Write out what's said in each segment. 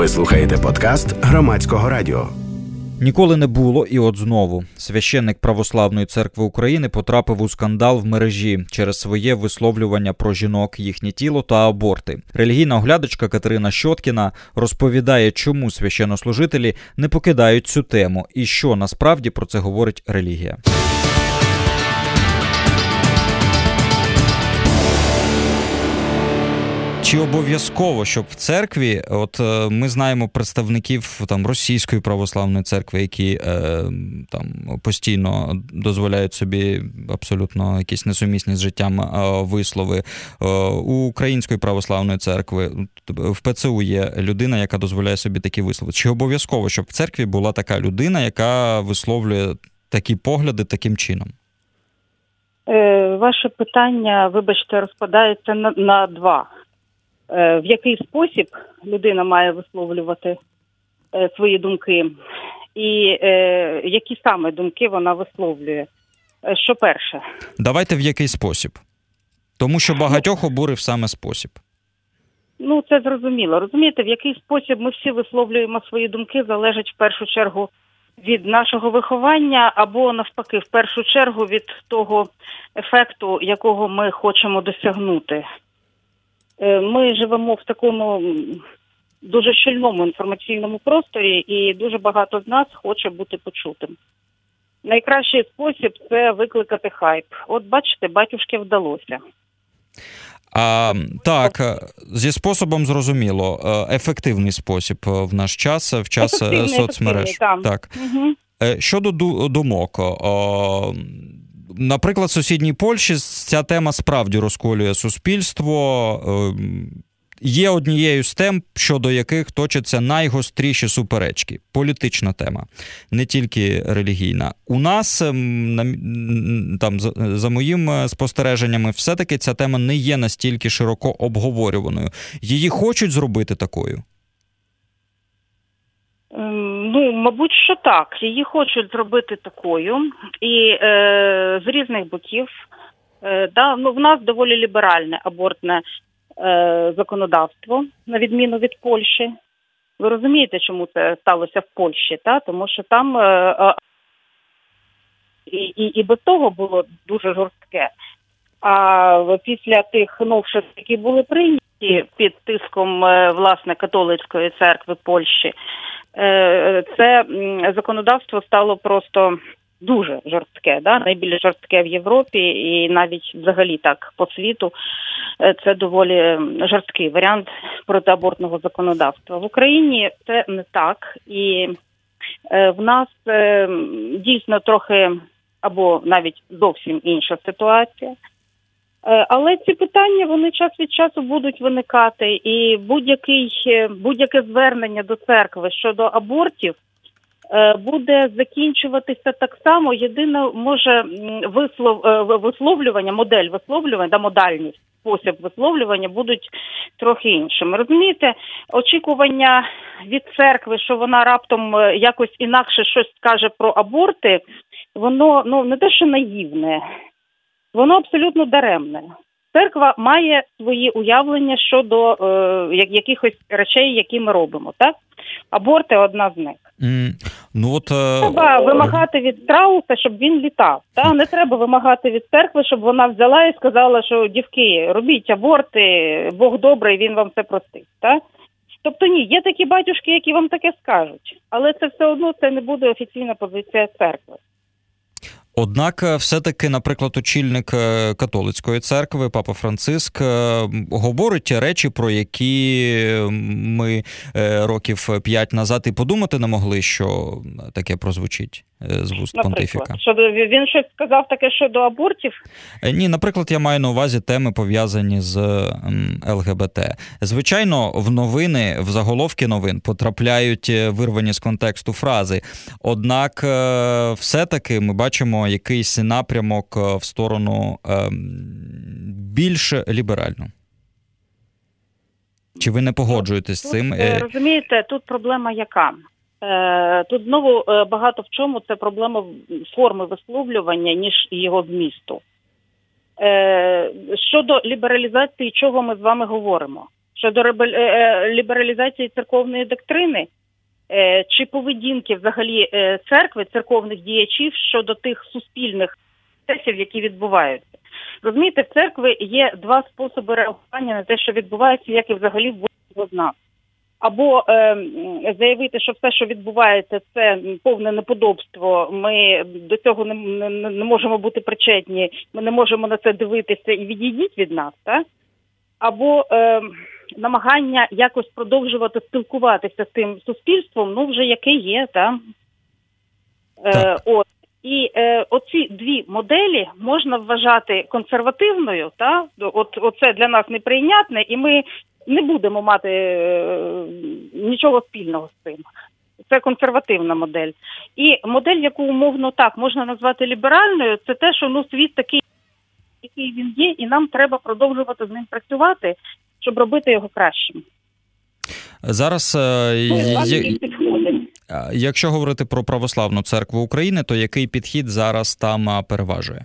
Ви слухаєте подкаст Громадського радіо. Ніколи не було, і от знову. Священник Православної церкви України потрапив у скандал в мережі через своє висловлювання про жінок, їхнє тіло та аборти. Релігійна оглядачка Катерина Щоткіна розповідає, чому священнослужителі не покидають цю тему і що насправді про це говорить релігія. Чи обов'язково, щоб в церкві, от ми знаємо представників там Російської православної церкви, які там постійно дозволяють собі абсолютно якісь несумісні з життям вислови, у Української православної церкви, в ПЦУ є людина, яка дозволяє собі такі вислови. Чи обов'язково, щоб в церкві була така людина, яка висловлює такі погляди таким чином? Ваше питання, вибачте, розпадається на два. В який спосіб людина має висловлювати свої думки і які саме думки вона висловлює. Що перше? Давайте в який спосіб. Тому що багатьох обурив саме спосіб. Ну, це зрозуміло. Розумієте, в який спосіб ми всі висловлюємо свої думки, залежить в першу чергу від нашого виховання або, навпаки, в першу чергу від того ефекту, якого ми хочемо досягнути. Ми живемо в такому дуже щільному інформаційному просторі, і дуже багато з нас хоче бути почутим. Найкращий спосіб – це викликати хайп. От бачите, батюшки вдалося. Так, зі способом зрозуміло. Ефективний спосіб в наш час, в час соцмереж. Так. Угу. Щодо думок. Наприклад, в сусідній Польщі ця тема справді розколює суспільство. Є однією з тем, щодо яких точаться найгостріші суперечки. Політична тема, не тільки релігійна. У нас, там, за моїми спостереженнями, все-таки ця тема не є настільки широко обговорюваною. Її хочуть зробити такою? Ну, мабуть, що так. Її хочуть зробити такою. І з різних боків. В нас доволі ліберальне абортне законодавство, на відміну від Польщі. Ви розумієте, чому це сталося в Польщі? Тому що там і без того було дуже жорстке. А після тих новшеств, які були прийняті під тиском, власне, католицької церкви Польщі, це законодавство стало просто дуже жорстке, найбільш жорстке в Європі і навіть взагалі так по світу. Це доволі жорсткий варіант протиабортного законодавства. В Україні це не так, і в нас дійсно трохи або навіть зовсім інша ситуація. Але ці питання, вони час від часу будуть виникати, і будь-яке звернення до церкви щодо абортів буде закінчуватися так само. Єдине, може, висловлювання, модель висловлювання, модальність, спосіб висловлювання будуть трохи іншими. Розумієте, очікування від церкви, що вона раптом якось інакше щось скаже про аборти, воно не те, що наївне, воно абсолютно даремне. Церква має свої уявлення щодо якихось речей, які ми робимо, так? Аборти – одна з них. Треба вимагати від страуса, щоб він літав. Не треба вимагати від церкви, щоб вона взяла і сказала, що дівки, робіть аборти, Бог добрий, він вам все простить. Тобто ні, є такі батюшки, які вам таке скажуть. Але це все одно це не буде офіційна позиція церкви. Однак все-таки, наприклад, очільник католицької церкви, папа Франциск, говорить речі, про які ми років 5 назад і подумати не могли, що таке прозвучить з вуст понтифіка. Він щось сказав таке щодо абортів? Ні, наприклад, я маю на увазі теми, пов'язані з ЛГБТ. Звичайно, в новини, в заголовки новин потрапляють вирвані з контексту фрази. Однак, все-таки ми бачимо якийсь напрямок в сторону більш ліберальну. Чи ви не погоджуєтесь з цим? Розумієте, тут проблема яка? Тут знову багато в чому це проблема форми висловлювання, ніж його змісту. Щодо лібералізації, чого ми з вами говоримо? щодо лібералізації церковної доктрини, чи поведінки взагалі церкви, церковних діячів щодо тих суспільних процесів, які відбуваються. Розумієте, в церкви є два способи реагування на те, що відбувається, як і взагалі в будь-кого з нас. Або заявити, що все, що відбувається, це повне неподобство, ми до цього не можемо бути причетні, ми не можемо на це дивитися і відійдіть від нас, так? Або намагання якось продовжувати спілкуватися з тим суспільством, ну вже яке є, так? І оці дві моделі можна вважати консервативною, так? Оце для нас неприйнятне, і ми не будемо мати нічого спільного з цим. Це консервативна модель. І модель, яку умовно так можна назвати ліберальною, це те, що світ такий, який він є, і нам треба продовжувати з ним працювати, щоб робити його кращим. Зараз, якщо говорити про Православну Церкву України, то який підхід зараз там переважує?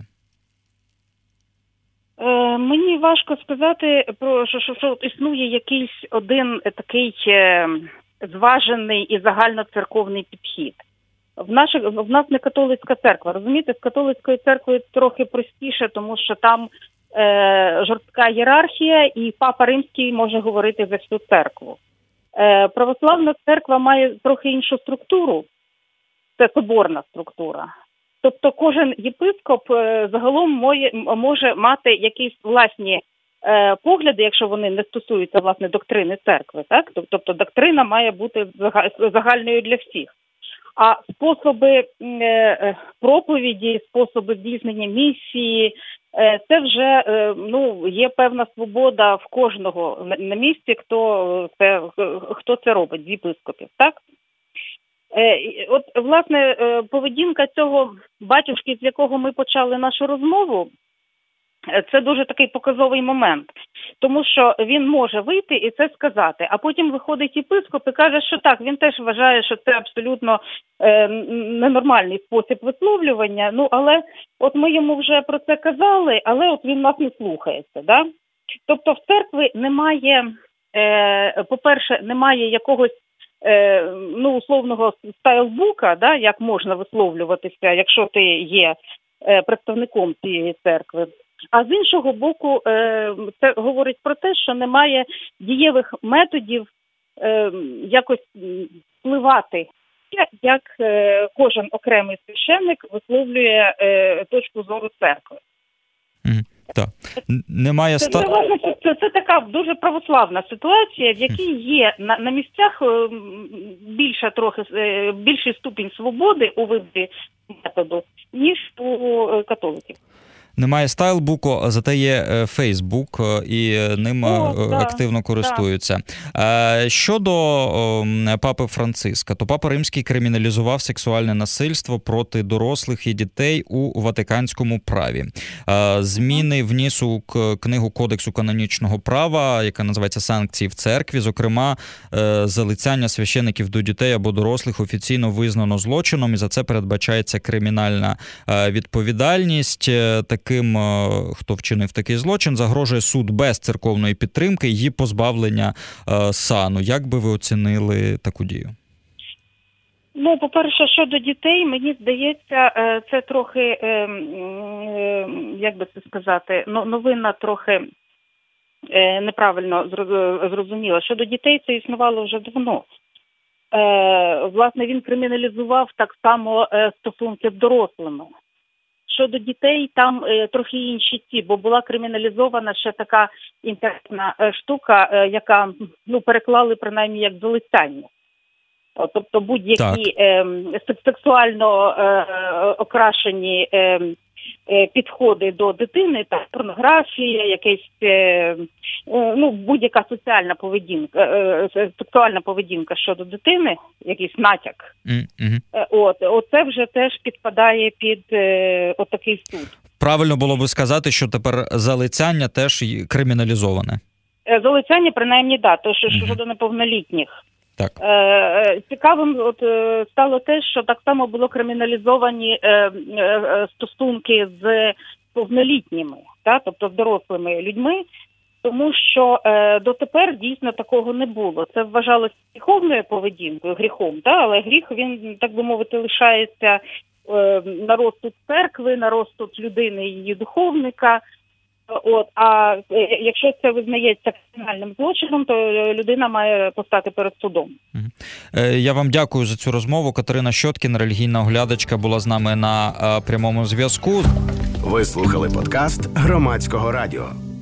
Мені важко сказати, що існує якийсь один такий зважений і загальноцерковний підхід. В нас не католицька церква, розумієте? З католицькою церквою трохи простіше, тому що там жорстка ієрархія, і Папа Римський може говорити за всю церкву. Православна церква має трохи іншу структуру, це соборна структура. Тобто кожен єпископ загалом може мати якісь власні погляди, якщо вони не стосуються, власне, доктрини церкви, так? Тобто доктрина має бути загальною для всіх. А способи проповіді, способи здійснення місії, це вже є певна свобода в кожного на місці, хто це робить з єпископів, так? От, власне, поведінка цього батюшки, з якого ми почали нашу розмову, це дуже такий показовий момент. Тому що він може вийти і це сказати, а потім виходить єпископ і каже, що так, він теж вважає, що це абсолютно ненормальний спосіб висловлювання, але от ми йому вже про це казали, але от він нас не слухається, да? Тобто в церкві немає, по-перше, немає якогось условного стайлбука, да, як можна висловлюватися, якщо ти є представником цієї церкви. А з іншого боку, це говорить про те, що немає дієвих методів якось впливати, як кожен окремий священник висловлює точку зору церкви. Так. Немає це така дуже православна ситуація, в якій є на місцях більший ступінь свободи у виборі методу, ніж у католиків. Немає стайлбуку, зате є Фейсбук, і ним активно користуються. Щодо Папи Франциска, то Папа Римський криміналізував сексуальне насильство проти дорослих і дітей у Ватиканському праві. Зміни вніс у книгу Кодексу канонічного права, яка називається «Санкції в церкві». Зокрема, залицяння священиків до дітей або дорослих офіційно визнано злочином, і за це передбачається кримінальна відповідальність. Таким, хто вчинив такий злочин, загрожує суд без церковної підтримки, її позбавлення сану. Як би ви оцінили таку дію? По-перше, щодо дітей, мені здається, це трохи, як би це сказати, новина трохи неправильно зрозуміла. Щодо дітей це існувало вже давно. Власне, він криміналізував так само стосунки з дорослими. Щодо дітей, там трохи інші бо була криміналізована ще така інтересна штука, яка, переклали принаймні як залицяння. Тобто будь-які сексуально окрашені підходи до дитини, та порнографія, якась, будь-яка соціальна поведінка, сексуальна поведінка щодо дитини, якийсь натяк. Оце вже теж підпадає під отакий суд. Правильно було би сказати, що тепер залицяння теж криміналізоване. Залицяння, принаймні, то що щодо неповнолітніх. Так. Цікавим стало те, що так само було криміналізовані стосунки з повнолітніми, тобто з дорослими людьми. тому що дотепер дійсно такого не було. Це вважалося гріховною поведінкою, гріхом, але гріх, він, так би мовити, лишається на розсуд церкви, на розсуд людини і її духовника. А якщо це визнається кримінальним злочином, то людина має постати перед судом. Я вам дякую за цю розмову. Катерина Щоткін, релігійна оглядачка, була з нами на прямому зв'язку. Ви слухали подкаст Громадського радіо.